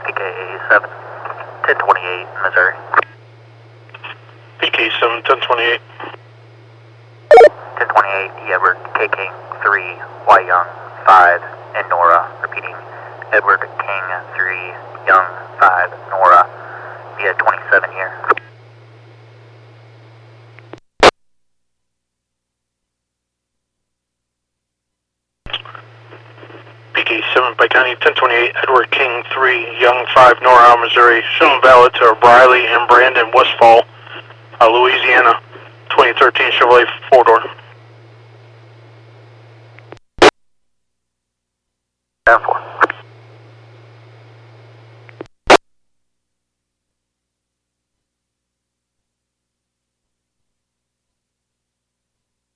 PK7, 1028, Missouri. PK7, 1028. 1028, Edward K. King 3, Y Young 5, and Nora. Repeating, Edward King 3, Young 5, Nora, via 27 here. PK7, Pike County, 1028, Edward King 3, Young 5, Nora, Missouri. Shown valid to Briley and Brandon Westfall, Louisiana, 2013 Chevrolet 4-door.